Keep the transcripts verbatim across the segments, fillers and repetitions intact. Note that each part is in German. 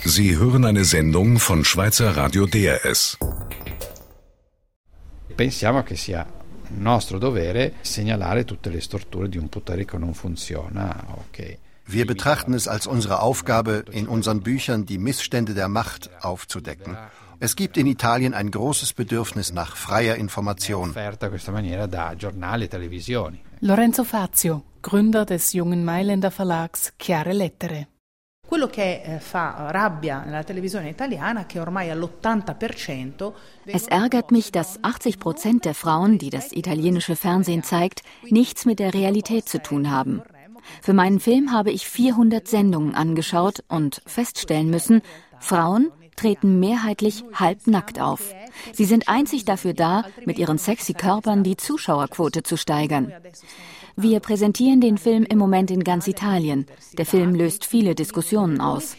Sie hören eine Sendung von Schweizer Radio D R S. Pensiamo che sia nostro dovere segnalare tutte le storture di un potere che non funziona. Okay. Wir betrachten es als unsere Aufgabe, in unseren Büchern die Missstände der Macht aufzudecken. Es gibt in Italien ein großes Bedürfnis nach freier Information. Lorenzo Fazio, Gründer des jungen Mailänder Verlags Chiare Lettere. Quello che fa rabbia nella televisione italiana che ormai all'ottanta per cento. Es ärgert mich, dass achtzig Prozent der Frauen, die das italienische Fernsehen zeigt, nichts mit der Realität zu tun haben. Für meinen Film habe ich vierhundert Sendungen angeschaut und feststellen müssen, Frauen treten mehrheitlich halbnackt auf. Sie sind einzig dafür da, mit ihren sexy Körpern die Zuschauerquote zu steigern. Wir präsentieren den Film im Moment in ganz Italien. Der Film löst viele Diskussionen aus.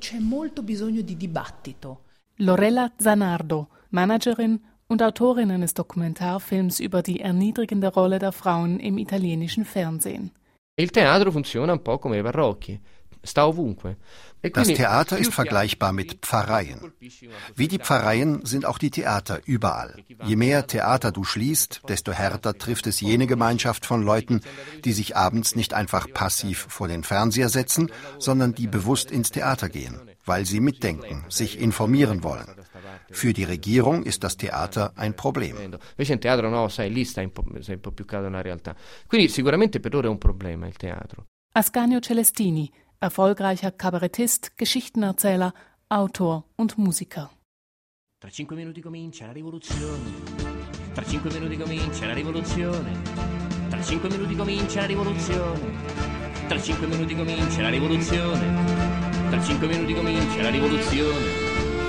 Lorella Zanardo, Managerin und Autorin eines Dokumentarfilms über die erniedrigende Rolle der Frauen im italienischen Fernsehen. Il teatro funziona un po' come i parrocchi. Sta ovunque. Das Theater ist vergleichbar mit Pfarreien. Wie die Pfarreien sind auch die Theater überall. Je mehr Theater du schließt, desto härter trifft es jene Gemeinschaft von Leuten, die sich abends nicht einfach passiv vor den Fernseher setzen, sondern die bewusst ins Theater gehen, weil sie mitdenken, sich informieren wollen. Für die Regierung ist das Theater ein Problem. Invece il teatro no, sai, lì stai un po', sei un po' più caldo nella realtà. Quindi sicuramente per loro è un problema il teatro. Ascanio Celestini, erfolgreicher Kabarettist, Geschichtenerzähler, Autor und Musiker. Tra cinque minuti comincia la rivoluzione. Tra cinque minuti comincia la rivoluzione. Tra cinque minuti comincia la rivoluzione. Tra cinque minuti comincia la rivoluzione. Tra cinque minuti comincia la rivoluzione.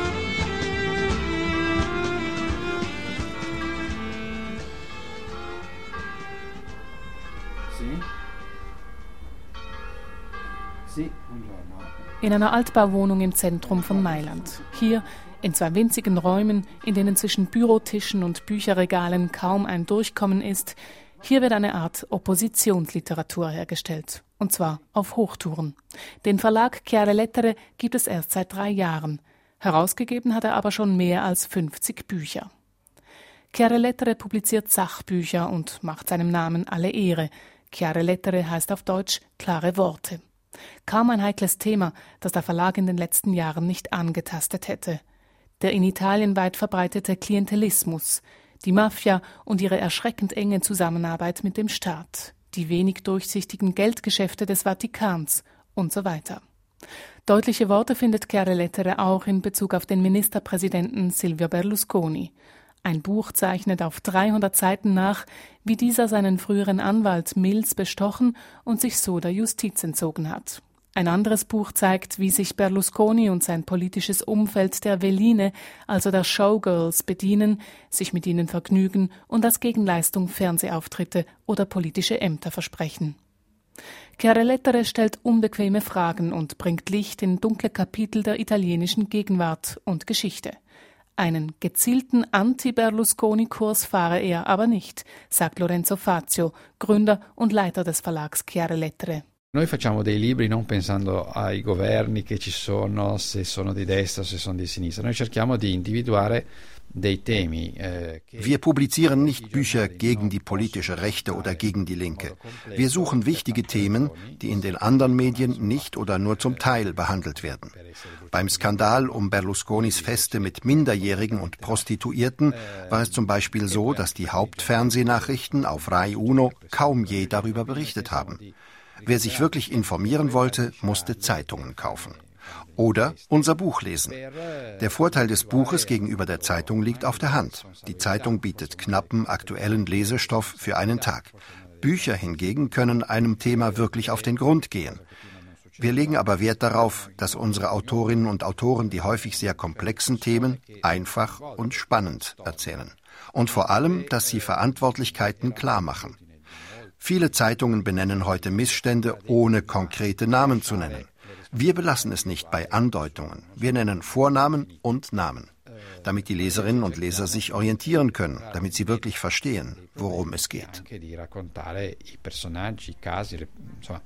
In einer Altbauwohnung im Zentrum von Mailand. Hier, in zwei winzigen Räumen, in denen zwischen Bürotischen und Bücherregalen kaum ein Durchkommen ist, hier wird eine Art Oppositionsliteratur hergestellt. Und zwar auf Hochtouren. Den Verlag Chiare Lettere gibt es erst seit drei Jahren. Herausgegeben hat er aber schon mehr als fünfzig Bücher. Chiare Lettere publiziert Sachbücher und macht seinem Namen alle Ehre. Chiare Lettere heißt auf Deutsch klare Worte. Kaum ein heikles Thema, das der Verlag in den letzten Jahren nicht angetastet hätte. Der in Italien weit verbreitete Klientelismus, die Mafia und ihre erschreckend enge Zusammenarbeit mit dem Staat, die wenig durchsichtigen Geldgeschäfte des Vatikans und so weiter. Deutliche Worte findet Chiare Lettere auch in Bezug auf den Ministerpräsidenten Silvio Berlusconi. Ein Buch zeichnet auf dreihundert Seiten nach, wie dieser seinen früheren Anwalt Mills bestochen und sich so der Justiz entzogen hat. Ein anderes Buch zeigt, wie sich Berlusconi und sein politisches Umfeld der Veline, also der Showgirls, bedienen, sich mit ihnen vergnügen und als Gegenleistung Fernsehauftritte oder politische Ämter versprechen. Chiare Lettere stellt unbequeme Fragen und bringt Licht in dunkle Kapitel der italienischen Gegenwart und Geschichte. Einen gezielten Anti-Berlusconi-Kurs fahre er aber nicht, sagt Lorenzo Fazio, Gründer und Leiter des Verlags Chiare Lettere. Noi facciamo dei libri non pensando ai governi che ci sono, se sono di destra o se sono di sinistra. Noi cerchiamo di individuare dei temi. Eh, Wir publizieren nicht Bücher gegen die politische Rechte oder gegen die Linke. Wir suchen wichtige Themen, die in den anderen Medien nicht oder nur zum Teil behandelt werden. Beim Skandal um Berlusconis Feste mit Minderjährigen und Prostituierten war es zum Beispiel so, dass die Hauptfernsehnachrichten auf Rai Uno kaum je darüber berichtet haben. Wer sich wirklich informieren wollte, musste Zeitungen kaufen. Oder unser Buch lesen. Der Vorteil des Buches gegenüber der Zeitung liegt auf der Hand. Die Zeitung bietet knappen, aktuellen Lesestoff für einen Tag. Bücher hingegen können einem Thema wirklich auf den Grund gehen. Wir legen aber Wert darauf, dass unsere Autorinnen und Autoren die häufig sehr komplexen Themen einfach und spannend erzählen. Und vor allem, dass sie Verantwortlichkeiten klar machen. Viele Zeitungen benennen heute Missstände, ohne konkrete Namen zu nennen. Wir belassen es nicht bei Andeutungen. Wir nennen Vornamen und Namen, damit die Leserinnen und Leser sich orientieren können, damit sie wirklich verstehen, worum es geht.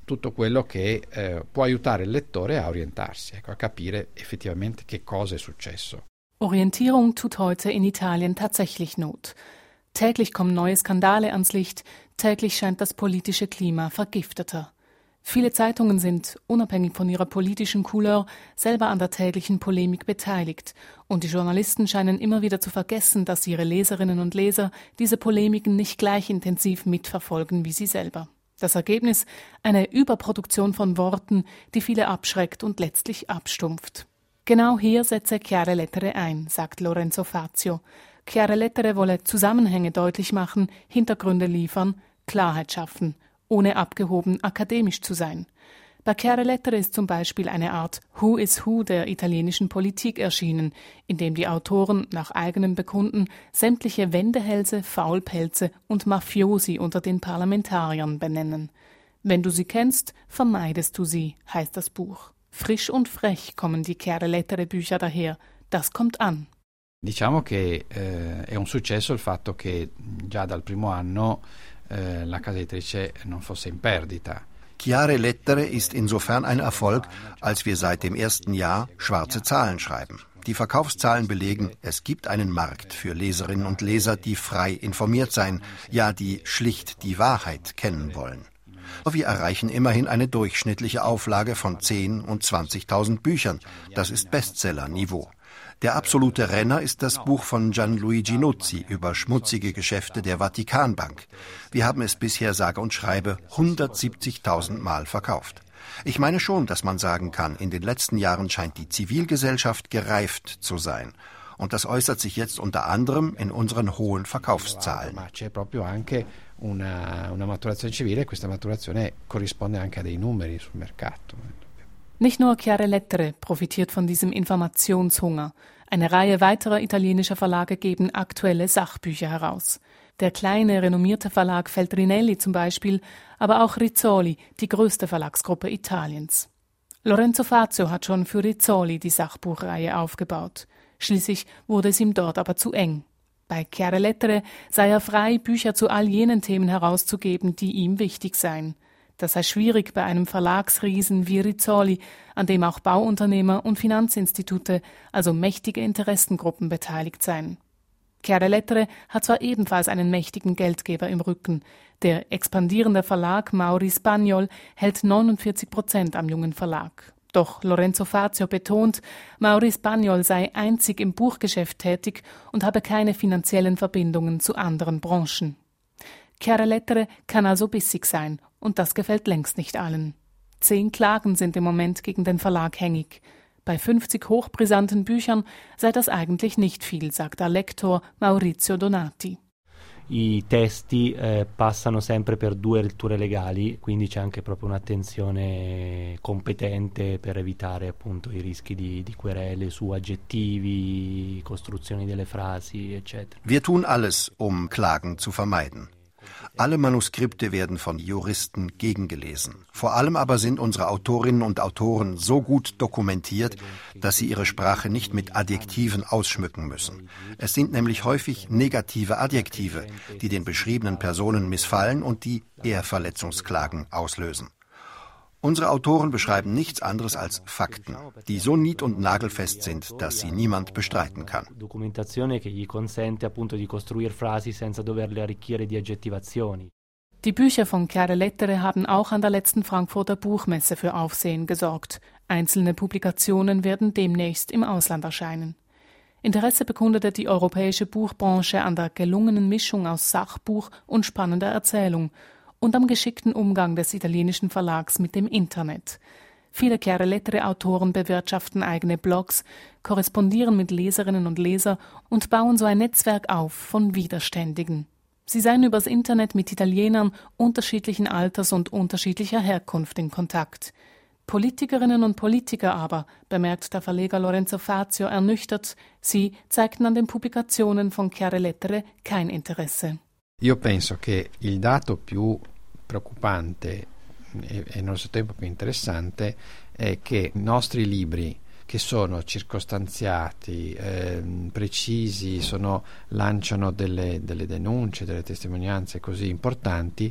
tutto quello che eh, può aiutare il lettore a orientarsi, ecco, a capire effettivamente che cosa è successo. Orientierung tut heute in Italien tatsächlich Not. Täglich kommen neue Skandale ans Licht, täglich scheint das politische Klima vergifteter. Viele Zeitungen sind, unabhängig von ihrer politischen Couleur, selber an der täglichen Polemik beteiligt. Und die Journalisten scheinen immer wieder zu vergessen, dass ihre Leserinnen und Leser diese Polemiken nicht gleich intensiv mitverfolgen wie sie selber. Das Ergebnis? Eine Überproduktion von Worten, die viele abschreckt und letztlich abstumpft. Genau hier setze Chiare Lettere ein, sagt Lorenzo Fazio. Chiare Lettere wolle Zusammenhänge deutlich machen, Hintergründe liefern, Klarheit schaffen, ohne abgehoben akademisch zu sein. Bei Chiare Lettere ist zum Beispiel eine Art Who is Who der italienischen Politik erschienen, in dem die Autoren nach eigenem Bekunden sämtliche Wendehälse, Faulpelze und Mafiosi unter den Parlamentariern benennen. Wenn du sie kennst, vermeidest du sie, heißt das Buch. Frisch und frech kommen die Chiare Lettere Bücher daher. Das kommt an. Diciamo che eh, è un successo il fatto che già dal primo anno eh, la casa editrice non fosse in perdita. Chiare Lettere ist insofern ein Erfolg, als wir seit dem ersten Jahr schwarze Zahlen schreiben. Die Verkaufszahlen belegen, es gibt einen Markt für Leserinnen und Leser, die frei informiert sein, ja, die schlicht die Wahrheit kennen wollen. Wir erreichen immerhin eine durchschnittliche Auflage von zehntausend und zwanzigtausend Büchern. Das ist Bestseller-Niveau. Der absolute Renner ist das Buch von Gianluigi Nuzzi über schmutzige Geschäfte der Vatikanbank. Wir haben es bisher sage und schreibe hundertsiebzigtausend Mal verkauft. Ich meine schon, dass man sagen kann, in den letzten Jahren scheint die Zivilgesellschaft gereift zu sein. Und das äußert sich jetzt unter anderem in unseren hohen Verkaufszahlen. Ma c'è proprio anche una, una maturazione civile e questa maturazione corrisponde anche a dei numeri sul mercato. Nicht nur Chiare Lettere profitiert von diesem Informationshunger. Eine Reihe weiterer italienischer Verlage geben aktuelle Sachbücher heraus. Der kleine, renommierte Verlag Feltrinelli zum Beispiel, aber auch Rizzoli, die größte Verlagsgruppe Italiens. Lorenzo Fazio hat schon für Rizzoli die Sachbuchreihe aufgebaut. Schließlich wurde es ihm dort aber zu eng. Bei Chiare Lettere sei er frei, Bücher zu all jenen Themen herauszugeben, die ihm wichtig seien. Das sei schwierig bei einem Verlagsriesen wie Rizzoli, an dem auch Bauunternehmer und Finanzinstitute, also mächtige Interessengruppen, beteiligt seien. Chiare Lettere hat zwar ebenfalls einen mächtigen Geldgeber im Rücken. Der expandierende Verlag Mauri Spagnol hält neunundvierzig Prozent am jungen Verlag. Doch Lorenzo Fazio betont, Mauri Spagnol sei einzig im Buchgeschäft tätig und habe keine finanziellen Verbindungen zu anderen Branchen. Chiare Lettere kann also bissig sein, und das gefällt längst nicht allen. Zehn Klagen sind im Moment gegen den Verlag hängig. Bei fünfzig hochbrisanten Büchern sei das eigentlich nicht viel, sagt der Lektor Maurizio Donati. I testi eh, passano sempre per due letture legali, quindi c'è anche proprio un'attenzione competente per evitare appunto i rischi di, di querele su aggettivi, costruzioni delle frasi, eccetera. Wir tun alles, um Klagen zu vermeiden. Alle Manuskripte werden von Juristen gegengelesen. Vor allem aber sind unsere Autorinnen und Autoren so gut dokumentiert, dass sie ihre Sprache nicht mit Adjektiven ausschmücken müssen. Es sind nämlich häufig negative Adjektive, die den beschriebenen Personen missfallen und die Ehrverletzungsklagen auslösen. Unsere Autoren beschreiben nichts anderes als Fakten, die so nied- und nagelfest sind, dass sie niemand bestreiten kann. Documentazione che gli consente appunto di costruire frasi senza doverle arricchire di aggettivazioni. Die Bücher von Chiare Lettere haben auch an der letzten Frankfurter Buchmesse für Aufsehen gesorgt. Einzelne Publikationen werden demnächst im Ausland erscheinen. Interesse bekundete die europäische Buchbranche an der gelungenen Mischung aus Sachbuch und spannender Erzählung und am geschickten Umgang des italienischen Verlags mit dem Internet. Viele Chiare Lettere-Autoren bewirtschaften eigene Blogs, korrespondieren mit Leserinnen und Lesern und bauen so ein Netzwerk auf von Widerständigen. Sie seien übers Internet mit Italienern unterschiedlichen Alters und unterschiedlicher Herkunft in Kontakt. Politikerinnen und Politiker aber, bemerkt der Verleger Lorenzo Fazio ernüchtert, sie zeigten an den Publikationen von Chiare Lettere kein Interesse. Io penso che il dato più preoccupante e, e nello stesso tempo più interessante è che i nostri libri, che sono circostanziati, eh, precisi, sono, lanciano delle, delle denunce, delle testimonianze così importanti,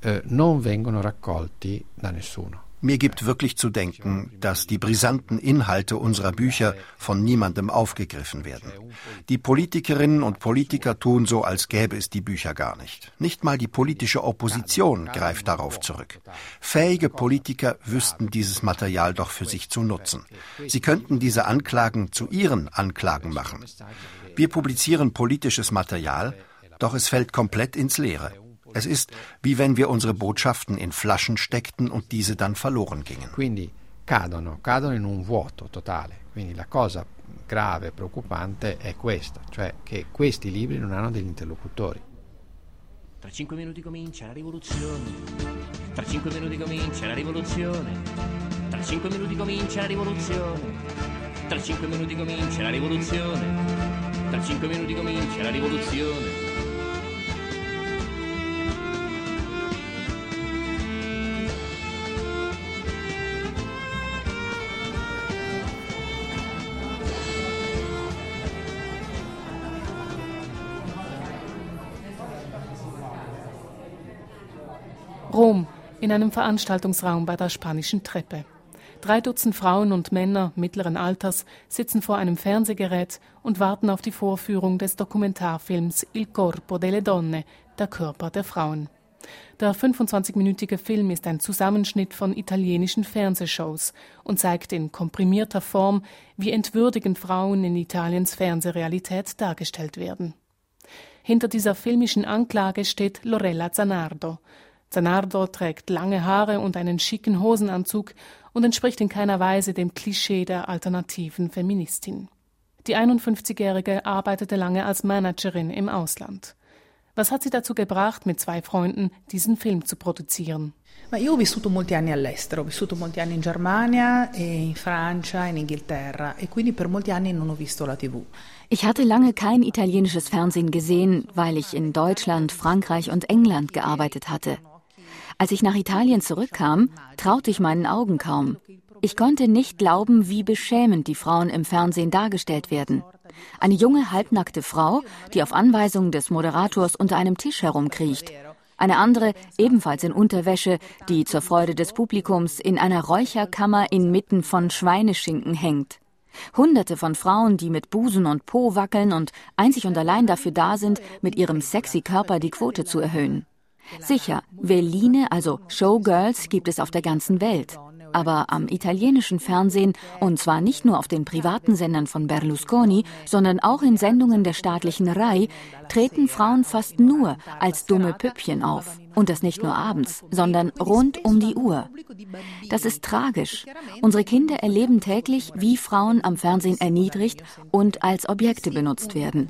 eh, non vengono raccolti da nessuno. Mir gibt wirklich zu denken, dass die brisanten Inhalte unserer Bücher von niemandem aufgegriffen werden. Die Politikerinnen und Politiker tun so, als gäbe es die Bücher gar nicht. Nicht mal die politische Opposition greift darauf zurück. Fähige Politiker wüssten dieses Material doch für sich zu nutzen. Sie könnten diese Anklagen zu ihren Anklagen machen. Wir publizieren politisches Material, doch es fällt komplett ins Leere. Es ist, wie wenn wir unsere Botschaften in Flaschen steckten und diese dann verloren gingen. Quindi cadono, cadono in un vuoto totale. Quindi la cosa grave e preoccupante è questa, cioè che questi libri non hanno degli interlocutori. Tra cinque minuti comincia la rivoluzione. Tra cinque minuti comincia la rivoluzione. Tra cinque minuti comincia la rivoluzione. Tra cinque minuti comincia la rivoluzione. Tra cinque minuti comincia la rivoluzione. Rom, in einem Veranstaltungsraum bei der Spanischen Treppe. Drei Dutzend Frauen und Männer mittleren Alters sitzen vor einem Fernsehgerät und warten auf die Vorführung des Dokumentarfilms Il corpo delle donne, der Körper der Frauen. Der fünfundzwanzigminütige Film ist ein Zusammenschnitt von italienischen Fernsehshows und zeigt in komprimierter Form, wie entwürdigend Frauen in Italiens Fernsehrealität dargestellt werden. Hinter dieser filmischen Anklage steht Lorella Zanardo. Zanardo trägt lange Haare und einen schicken Hosenanzug und entspricht in keiner Weise dem Klischee der alternativen Feministin. Die einundfünfzigjährige arbeitete lange als Managerin im Ausland. Was hat sie dazu gebracht, mit zwei Freunden diesen Film zu produzieren? Ma io ho vissuto molti anni all'estero, ho vissuto molti anni in Germania, e in Francia, in Inghilterra e quindi per molti anni non ho visto la tivù. Ich hatte lange kein italienisches Fernsehen gesehen, weil ich in Deutschland, Frankreich und England gearbeitet hatte. Als ich nach Italien zurückkam, traute ich meinen Augen kaum. Ich konnte nicht glauben, wie beschämend die Frauen im Fernsehen dargestellt werden. Eine junge, halbnackte Frau, die auf Anweisung des Moderators unter einem Tisch herumkriecht. Eine andere, ebenfalls in Unterwäsche, die zur Freude des Publikums in einer Räucherkammer inmitten von Schweineschinken hängt. Hunderte von Frauen, die mit Busen und Po wackeln und einzig und allein dafür da sind, mit ihrem sexy Körper die Quote zu erhöhen. Sicher, Veline, also Showgirls, gibt es auf der ganzen Welt. Aber am italienischen Fernsehen, und zwar nicht nur auf den privaten Sendern von Berlusconi, sondern auch in Sendungen der staatlichen Rai, treten Frauen fast nur als dumme Püppchen auf. Und das nicht nur abends, sondern rund um die Uhr. Das ist tragisch. Unsere Kinder erleben täglich, wie Frauen am Fernsehen erniedrigt und als Objekte benutzt werden.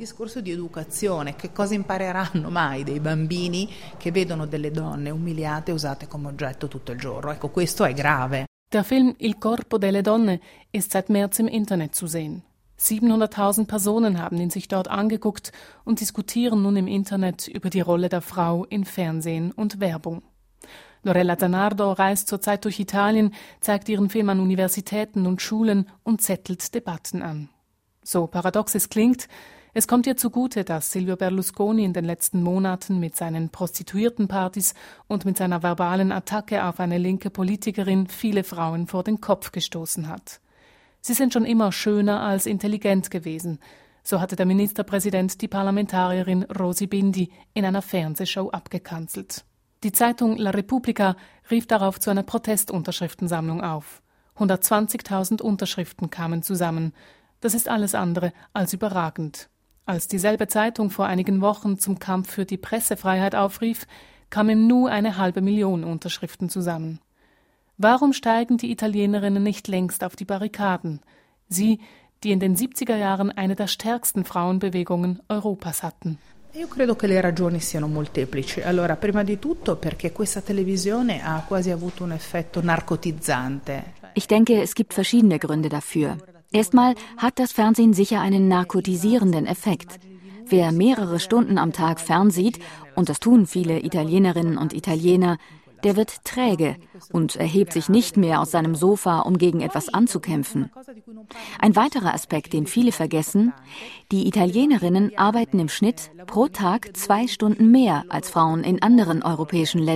Che cosa impareranno mai dei bambini che vedono delle donne umiliate e usate come oggetto tutto il giorno? Ecco, questo è grave. Der Film Il corpo delle donne ist seit März im Internet zu sehen. siebenhunderttausend Personen haben ihn sich dort angeguckt und diskutieren nun im Internet über die Rolle der Frau in Fernsehen und Werbung. Lorella Zanardo reist zurzeit durch Italien, zeigt ihren Film an Universitäten und Schulen und zettelt Debatten an. So paradox es klingt, es kommt ihr zugute, dass Silvio Berlusconi in den letzten Monaten mit seinen Prostituiertenpartys und mit seiner verbalen Attacke auf eine linke Politikerin viele Frauen vor den Kopf gestoßen hat. Sie sind schon immer schöner als intelligent gewesen. So hatte der Ministerpräsident die Parlamentarierin Rosy Bindi in einer Fernsehshow abgekanzelt. Die Zeitung La Repubblica rief darauf zu einer Protestunterschriftensammlung auf. hundertzwanzigtausend Unterschriften kamen zusammen. Das ist alles andere als überragend. Als dieselbe Zeitung vor einigen Wochen zum Kampf für die Pressefreiheit aufrief, kamen nur eine halbe Million Unterschriften zusammen. Warum steigen die Italienerinnen nicht längst auf die Barrikaden? Sie, die in den siebziger Jahren eine der stärksten Frauenbewegungen Europas hatten. Io credo che le ragioni siano molteplici. Allora, prima di tutto perché questa televisione ha quasi avuto un effetto narcotizzante. Ich denke, es gibt verschiedene Gründe dafür. Erstmal hat das Fernsehen sicher einen narkotisierenden Effekt. Wer mehrere Stunden am Tag fernsieht, und das tun viele Italienerinnen und Italiener, der wird träge und erhebt sich nicht mehr aus seinem Sofa, um gegen etwas anzukämpfen. Ein weiterer Aspekt, den viele vergessen: Die Italienerinnen arbeiten im Schnitt pro Tag zwei Stunden mehr als Frauen in anderen europäischen Ländern.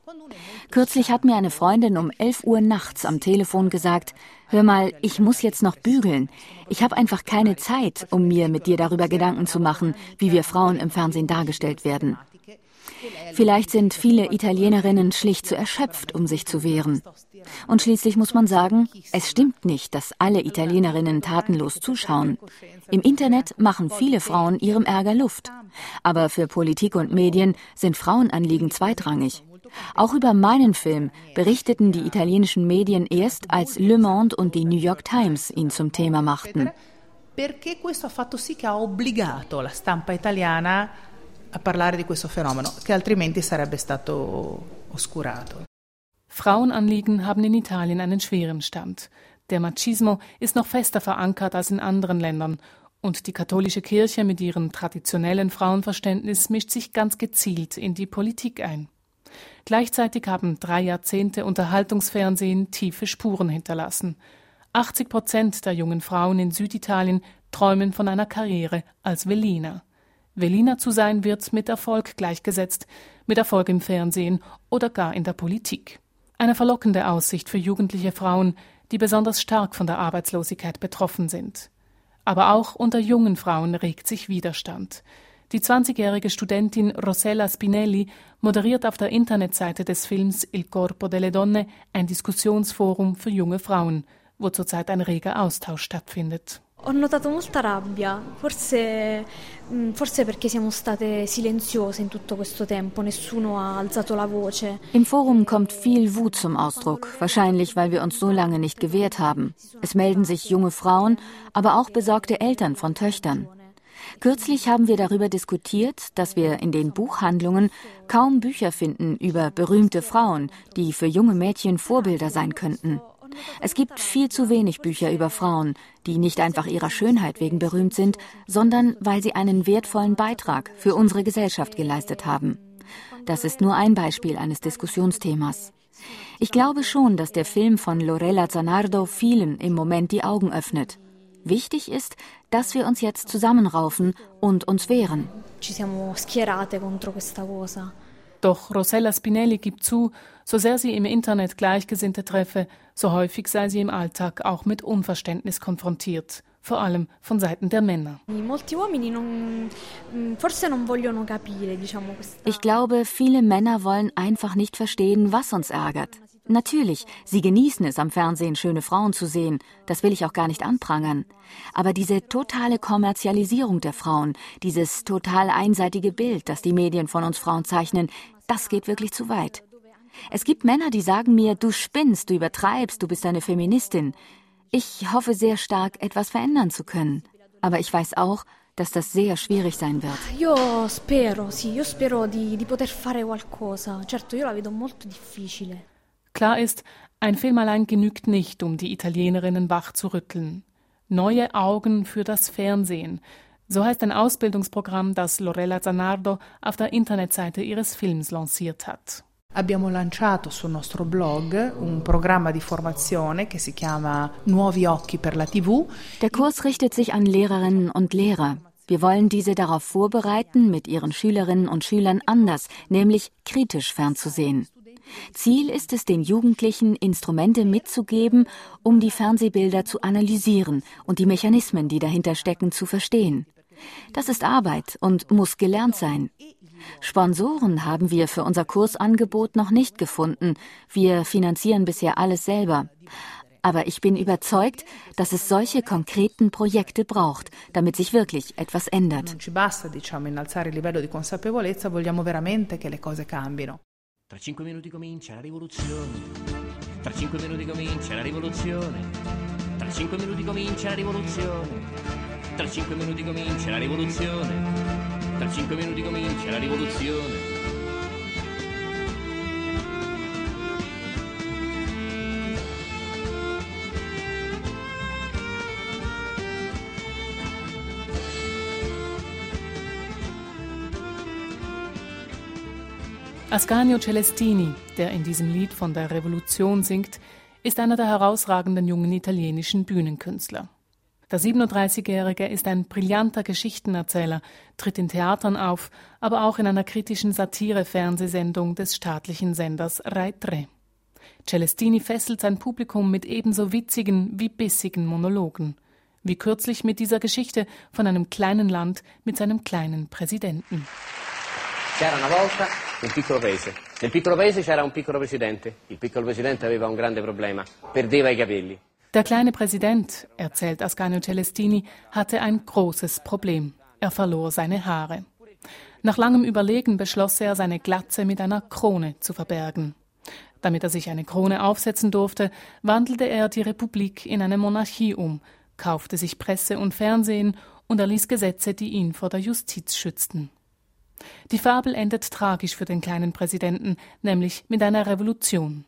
Kürzlich hat mir eine Freundin um elf Uhr nachts am Telefon gesagt, hör mal, ich muss jetzt noch bügeln. Ich habe einfach keine Zeit, um mir mit dir darüber Gedanken zu machen, wie wir Frauen im Fernsehen dargestellt werden. Vielleicht sind viele Italienerinnen schlicht zu erschöpft, um sich zu wehren. Und schließlich muss man sagen, es stimmt nicht, dass alle Italienerinnen tatenlos zuschauen. Im Internet machen viele Frauen ihrem Ärger Luft. Aber für Politik und Medien sind Frauenanliegen zweitrangig. Auch über meinen Film berichteten die italienischen Medien erst, als Le Monde und die New York Times ihn zum Thema machten. Perché questo ha fatto sì che ha obbligato la stampa italiana a parlare di questo fenomeno, che altrimenti sarebbe stato oscurato. Frauenanliegen haben in Italien einen schweren Stand. Der Machismo ist noch fester verankert als in anderen Ländern. Und die katholische Kirche mit ihrem traditionellen Frauenverständnis mischt sich ganz gezielt in die Politik ein. Gleichzeitig haben drei Jahrzehnte Unterhaltungsfernsehen tiefe Spuren hinterlassen. achtzig Prozent der jungen Frauen in Süditalien träumen von einer Karriere als Velina. Velina zu sein wird mit Erfolg gleichgesetzt, mit Erfolg im Fernsehen oder gar in der Politik. Eine verlockende Aussicht für jugendliche Frauen, die besonders stark von der Arbeitslosigkeit betroffen sind. Aber auch unter jungen Frauen regt sich Widerstand. Die zwanzigjährige Studentin Rossella Spinelli moderiert auf der Internetseite des Films Il corpo delle donne ein Diskussionsforum für junge Frauen, wo zurzeit ein reger Austausch stattfindet. Ho notato molta rabbia, forse, forse perché siamo state silenziose in tutto questo tempo, nessuno ha alzato la voce. Im Forum kommt viel Wut zum Ausdruck, wahrscheinlich weil wir uns so lange nicht gewehrt haben. Es melden sich junge Frauen, aber auch besorgte Eltern von Töchtern. Kürzlich haben wir darüber diskutiert, dass wir in den Buchhandlungen kaum Bücher finden über berühmte Frauen, die für junge Mädchen Vorbilder sein könnten. Es gibt viel zu wenig Bücher über Frauen, die nicht einfach ihrer Schönheit wegen berühmt sind, sondern weil sie einen wertvollen Beitrag für unsere Gesellschaft geleistet haben. Das ist nur ein Beispiel eines Diskussionsthemas. Ich glaube schon, dass der Film von Lorella Zanardo vielen im Moment die Augen öffnet. Wichtig ist, dass wir uns jetzt zusammenraufen und uns wehren. Ci siamo schierate contro questa cosa. Doch Rossella Spinelli gibt zu, so sehr sie im Internet Gleichgesinnte treffe, so häufig sei sie im Alltag auch mit Unverständnis konfrontiert, vor allem von Seiten der Männer. Ich glaube, viele Männer wollen einfach nicht verstehen, was uns ärgert. Natürlich, sie genießen es, am Fernsehen schöne Frauen zu sehen, das will ich auch gar nicht anprangern. Aber diese totale Kommerzialisierung der Frauen, dieses total einseitige Bild, das die Medien von uns Frauen zeichnen, das geht wirklich zu weit. Es gibt Männer, die sagen mir, du spinnst, du übertreibst, du bist eine Feministin. Ich hoffe sehr stark, etwas verändern zu können. Aber ich weiß auch, dass das sehr schwierig sein wird. Io spero, sì, io spero di, di poter fare qualcosa. Certo, io la vedo molto difficile. Klar ist, ein Film allein genügt nicht, um die Italienerinnen wach zu rütteln. Neue Augen für das Fernsehen. So heißt ein Ausbildungsprogramm, das Lorella Zanardo auf der Internetseite ihres Films lanciert hat. Abbiamo lanciato sul nostro blog un programma di formazione che si chiama Nuovi occhi per la tivù. Der Kurs richtet sich an Lehrerinnen und Lehrer. Wir wollen diese darauf vorbereiten, mit ihren Schülerinnen und Schülern anders, nämlich kritisch fernzusehen. Ziel ist es, den Jugendlichen Instrumente mitzugeben, um die Fernsehbilder zu analysieren und die Mechanismen, die dahinter stecken, zu verstehen. Das ist Arbeit und muss gelernt sein. Sponsoren haben wir für unser Kursangebot noch nicht gefunden. Wir finanzieren bisher alles selber. Aber ich bin überzeugt, dass es solche konkreten Projekte braucht, damit sich wirklich etwas ändert. Non ci basta, diciamo, innalzare il livello di consapevolezza, vogliamo veramente che le cose cambino. Tra cinque minuti comincia la rivoluzione. Tra cinque minuti comincia la rivoluzione. Tra cinque minuti comincia la rivoluzione. Tra cinque minuti comincia la rivoluzione. Tra cinque minuti comincia la rivoluzione. Ascanio Celestini, der in diesem Lied von der Revolution singt, ist einer der herausragenden jungen italienischen Bühnenkünstler. Der siebenunddreißigjährige ist ein brillanter Geschichtenerzähler, tritt in Theatern auf, aber auch in einer kritischen Satire-Fernsehsendung des staatlichen Senders Rai tre. Celestini fesselt sein Publikum mit ebenso witzigen wie bissigen Monologen. Wie kürzlich mit dieser Geschichte von einem kleinen Land mit seinem kleinen Präsidenten. C'era una volta un piccolo paese. Nel piccolo paese c'era un piccolo presidente. Il piccolo presidente aveva un grande problema. Perdeva i capelli. Der kleine Präsident, erzählt Ascanio Celestini, hatte ein großes Problem. Er verlor seine Haare. Nach langem Überlegen beschloss er, seine Glatze mit einer Krone zu verbergen. Damit er sich eine Krone aufsetzen durfte, wandelte er die Republik in eine Monarchie um, kaufte sich Presse und Fernsehen und erließ Gesetze, die ihn vor der Justiz schützten. Die Fabel endet tragisch für den kleinen Präsidenten, nämlich mit einer Revolution.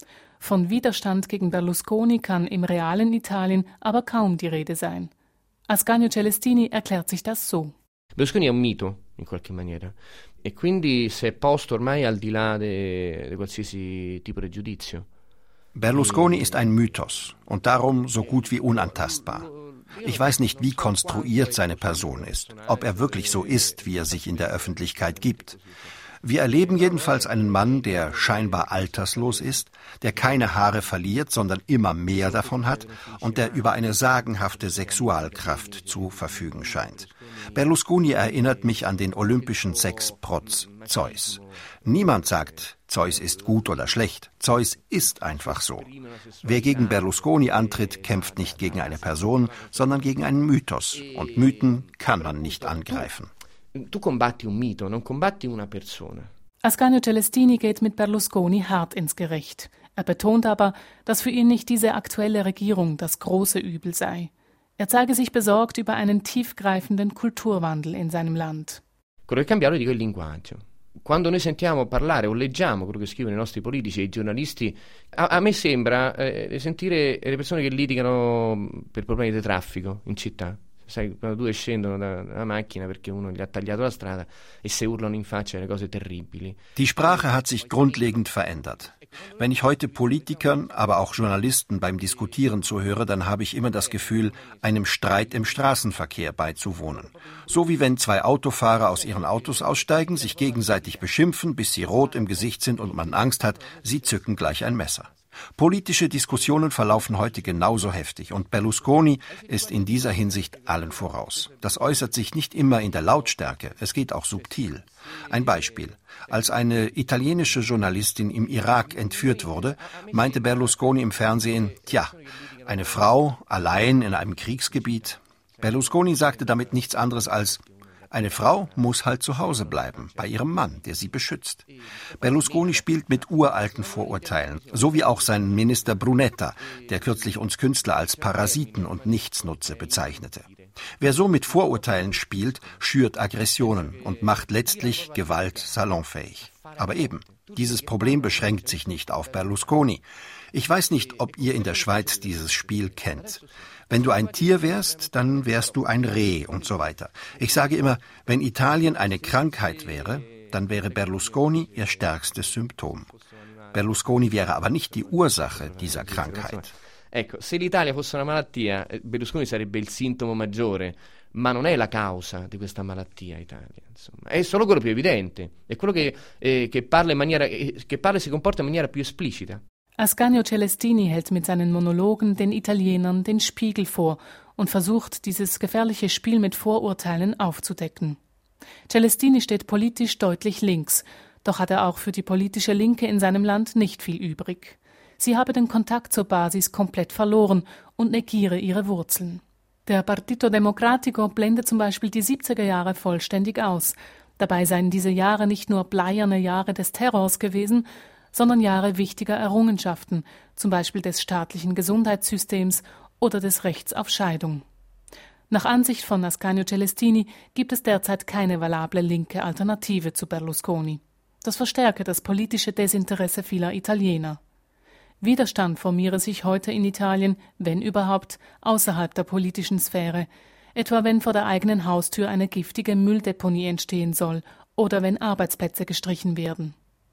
Von Widerstand gegen Berlusconi kann im realen Italien aber kaum die Rede sein. Ascanio Celestini erklärt sich das so. Berlusconi è un mito, in qualche maniera, e quindi si è posto ormai al di là di qualsiasi tipo di giudizio. Berlusconi ist ein Mythos und darum so gut wie unantastbar. Ich weiß nicht, wie konstruiert seine Person ist, ob er wirklich so ist, wie er sich in der Öffentlichkeit gibt. Wir erleben jedenfalls einen Mann, der scheinbar alterslos ist, der keine Haare verliert, sondern immer mehr davon hat und der über eine sagenhafte Sexualkraft zu verfügen scheint. Berlusconi erinnert mich an den olympischen Sexprotz Zeus. Niemand sagt, Zeus ist gut oder schlecht. Zeus ist einfach so. Wer gegen Berlusconi antritt, kämpft nicht gegen eine Person, sondern gegen einen Mythos. Und Mythen kann man nicht angreifen. Tu combatti un mito, non combatti una persona. Ascanio Celestini geht mit Berlusconi hart ins Gericht. Er betont aber, dass für ihn nicht diese aktuelle Regierung das große Übel sei. Er zeige sich besorgt über einen tiefgreifenden Kulturwandel in seinem Land. Quello che è cambiato dico il linguaggio. Quando noi sentiamo parlare o leggiamo quello che scrivono i nostri politici e i giornalisti, a, a me sembra eh, sentire le persone che litigano per problemi di traffico in città. Sai, quando due scendono da, dalla macchina perché uno gli ha tagliato la strada e se urlano in faccia delle cose terribili. Die Sprache hat sich grundlegend verändert. Wenn ich heute Politikern, aber auch Journalisten beim Diskutieren zuhöre, dann habe ich immer das Gefühl, einem Streit im Straßenverkehr beizuwohnen. So wie wenn zwei Autofahrer aus ihren Autos aussteigen, sich gegenseitig beschimpfen, bis sie rot im Gesicht sind und man Angst hat, sie zücken gleich ein Messer. Politische Diskussionen verlaufen heute genauso heftig und Berlusconi ist in dieser Hinsicht allen voraus. Das äußert sich nicht immer in der Lautstärke, es geht auch subtil. Ein Beispiel. Als eine italienische Journalistin im Irak entführt wurde, meinte Berlusconi im Fernsehen, tja, eine Frau allein in einem Kriegsgebiet. Berlusconi sagte damit nichts anderes als, eine Frau muss halt zu Hause bleiben, bei ihrem Mann, der sie beschützt. Berlusconi spielt mit uralten Vorurteilen, so wie auch sein Minister Brunetta, der kürzlich uns Künstler als Parasiten und Nichtsnutze bezeichnete. Wer so mit Vorurteilen spielt, schürt Aggressionen und macht letztlich Gewalt salonfähig. Aber eben, dieses Problem beschränkt sich nicht auf Berlusconi. Ich weiß nicht, ob ihr in der Schweiz dieses Spiel kennt. Wenn du ein Tier wärst, dann wärst du ein Reh und so weiter. Ich sage immer, wenn Italien eine Krankheit wäre, dann wäre Berlusconi ihr stärkstes Symptom. Berlusconi wäre aber nicht die Ursache dieser Krankheit. Ecco, se l'Italia fosse una malattia, Berlusconi sarebbe il sintomo maggiore, ma non è la causa di questa malattia Italia, insomma. È solo quello più evidente, è quello che, eh, che parla in maniera, eh, che parla e si comporta in maniera più esplicita. Ascanio Celestini hält mit seinen Monologen den Italienern den Spiegel vor und versucht, dieses gefährliche Spiel mit Vorurteilen aufzudecken. Celestini steht politisch deutlich links, doch hat er auch für die politische Linke in seinem Land nicht viel übrig. Sie habe den Kontakt zur Basis komplett verloren und negiere ihre Wurzeln. Der Partito Democratico blendet zum Beispiel die siebziger Jahre vollständig aus. Dabei seien diese Jahre nicht nur bleierne Jahre des Terrors gewesen, sondern Jahre wichtiger Errungenschaften, zum Beispiel des staatlichen Gesundheitssystems oder des Rechts auf Scheidung. Nach Ansicht von Ascanio Celestini gibt es derzeit keine valable linke Alternative zu Berlusconi. Das verstärke das politische Desinteresse vieler Italiener. Widerstand formiere sich heute in Italien, wenn überhaupt, außerhalb der politischen Sphäre, etwa wenn vor der eigenen Haustür eine giftige Mülldeponie entstehen soll oder wenn Arbeitsplätze gestrichen werden.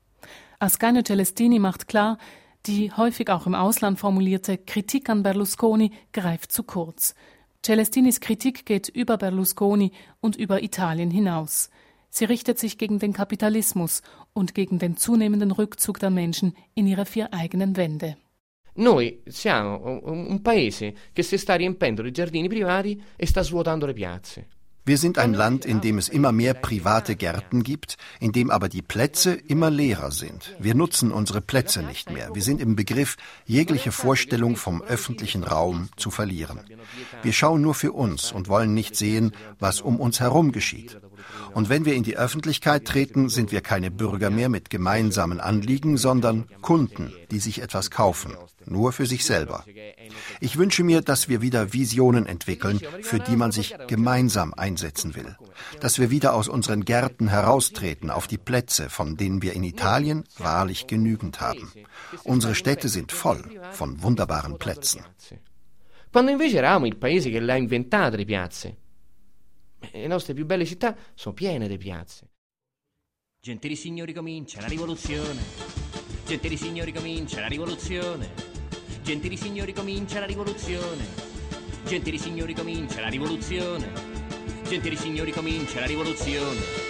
Ascanio Celestini macht klar, die häufig auch im Ausland formulierte Kritik an Berlusconi greift zu kurz. Celestinis Kritik geht über Berlusconi und über Italien hinaus. Sie richtet sich gegen den Kapitalismus und gegen den zunehmenden Rückzug der Menschen in ihre vier eigenen Wände. Noi siamo un paese che si sta riempendo di giardini privati e sta svuotando le piazze. Wir sind ein Land, in dem es immer mehr private Gärten gibt, in dem aber die Plätze immer leerer sind. Wir nutzen unsere Plätze nicht mehr. Wir sind im Begriff, jegliche Vorstellung vom öffentlichen Raum zu verlieren. Wir schauen nur für uns und wollen nicht sehen, was um uns herum geschieht. Und wenn wir in die Öffentlichkeit treten, sind wir keine Bürger mehr mit gemeinsamen Anliegen, sondern Kunden, die sich etwas kaufen, nur für sich selber. Ich wünsche mir, dass wir wieder Visionen entwickeln, für die man sich gemeinsam einsetzen will. Dass wir wieder aus unseren Gärten heraustreten auf die Plätze, von denen wir in Italien wahrlich genügend haben. Unsere Städte sind voll von wunderbaren Plätzen. Quando invece eravamo il paese che le ha inventate le piazze. Le nostre più belle città sono piene di piazze. Gentili signori, comincia la rivoluzione. Gentili signori, comincia la rivoluzione. Gentili signori, comincia la rivoluzione. Gentili signori, comincia la rivoluzione. Gentili signori, comincia la rivoluzione.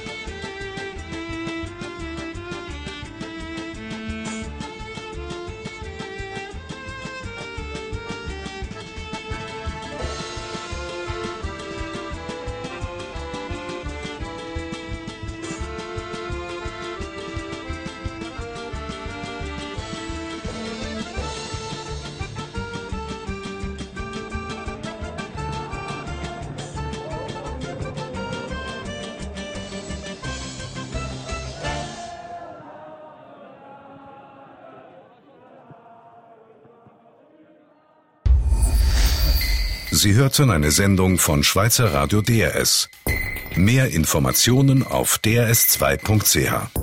Sie hörten eine Sendung von Schweizer Radio D R S. Mehr Informationen auf d r s zwei punkt c h.